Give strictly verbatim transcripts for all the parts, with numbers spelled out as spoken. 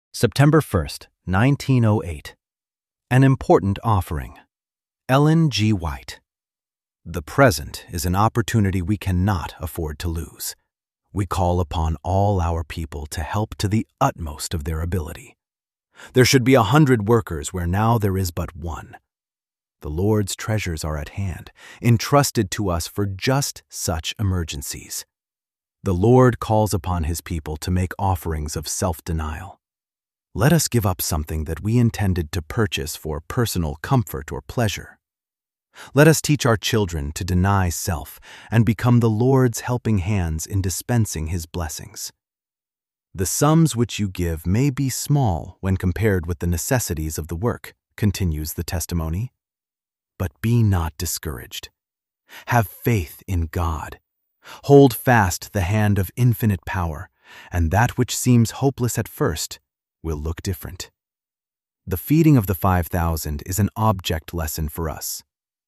September first, nineteen oh eight. An Important Offering. Ellen G. White. The present is an opportunity we cannot afford to lose. We call upon all our people to help to the utmost of their ability. There should be a hundred workers where now there is but one. The Lord's treasures are at hand, entrusted to us for just such emergencies. The Lord calls upon His people to make offerings of self-denial. Let us give up something that we intended to purchase for personal comfort or pleasure. Let us teach our children to deny self and become the Lord's helping hands in dispensing His blessings. The sums which you give may be small when compared with the necessities of the work, continues the testimony. But be not discouraged. Have faith in God. Hold fast the hand of infinite power, and that which seems hopeless at first will look different. The feeding of the five thousand is an object lesson for us.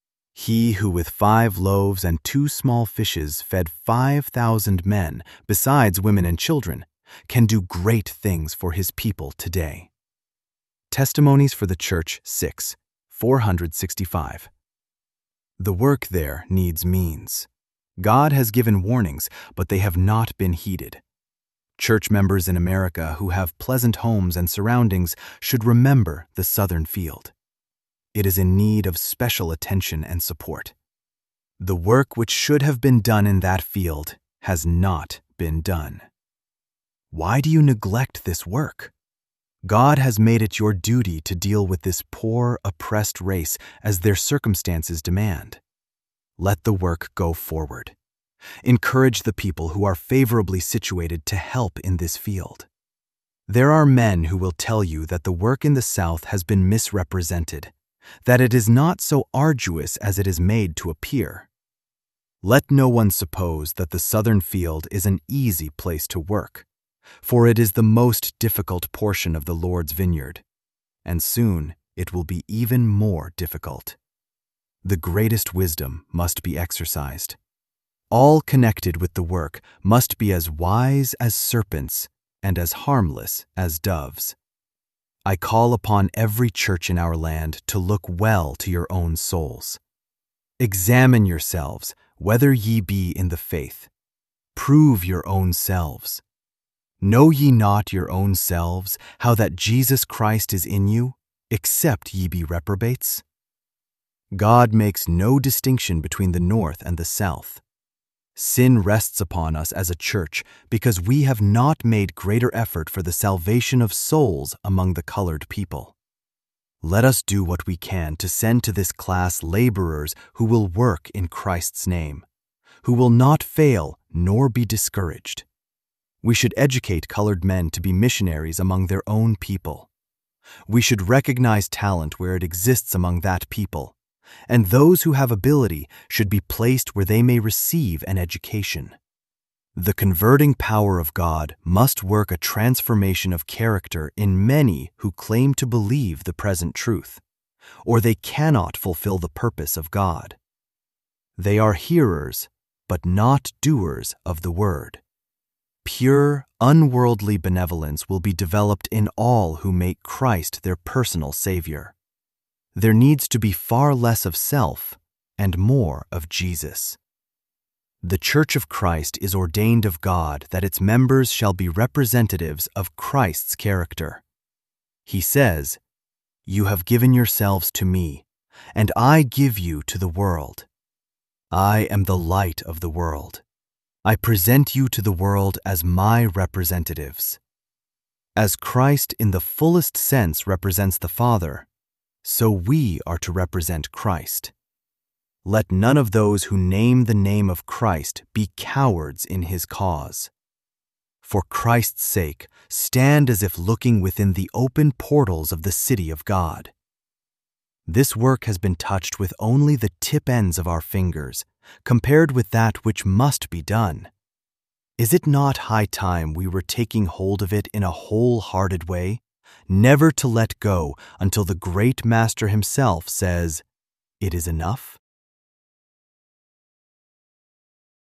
He who with five loaves and two small fishes fed five thousand men, besides women and children, can do great things for his people today. Testimonies for the Church six, four hundred sixty-five. The work there needs means. God has given warnings, but they have not been heeded. Church members in America who have pleasant homes and surroundings should remember the southern field. It is in need of special attention and support. The work which should have been done in that field has not been done. Why do you neglect this work? God has made it your duty to deal with this poor, oppressed race as their circumstances demand. Let the work go forward. Encourage the people who are favorably situated to help in this field. There are men who will tell you that the work in the South has been misrepresented, that it is not so arduous as it is made to appear. Let no one suppose that the Southern field is an easy place to work, for it is the most difficult portion of the Lord's vineyard, and soon it will be even more difficult. The greatest wisdom must be exercised. All connected with the work must be as wise as serpents and as harmless as doves. I call upon every church in our land to look well to your own souls. Examine yourselves, whether ye be in the faith. Prove your own selves. Know ye not your own selves, how that Jesus Christ is in you, except ye be reprobates? God makes no distinction between the north and the south. Sin rests upon us as a church because we have not made greater effort for the salvation of souls among the colored people. Let us do what we can to send to this class laborers who will work in Christ's name, who will not fail nor be discouraged. We should educate colored men to be missionaries among their own people. We should recognize talent where it exists among that people, and those who have ability should be placed where they may receive an education. The converting power of God must work a transformation of character in many who claim to believe the present truth, or they cannot fulfill the purpose of God. They are hearers, but not doers of the word. Pure, unworldly benevolence will be developed in all who make Christ their personal Savior. There needs to be far less of self and more of Jesus. The Church of Christ is ordained of God that its members shall be representatives of Christ's character. He says, "You have given yourselves to me, and I give you to the world. I am the light of the world. I present you to the world as my representatives." As Christ in the fullest sense represents the Father, so we are to represent Christ. Let none of those who name the name of Christ be cowards in His cause. For Christ's sake, stand as if looking within the open portals of the city of God. This work has been touched with only the tip ends of our fingers, compared with that which must be done. Is it not high time we were taking hold of it in a wholehearted way, never to let go until the great Master Himself says, "It is enough"?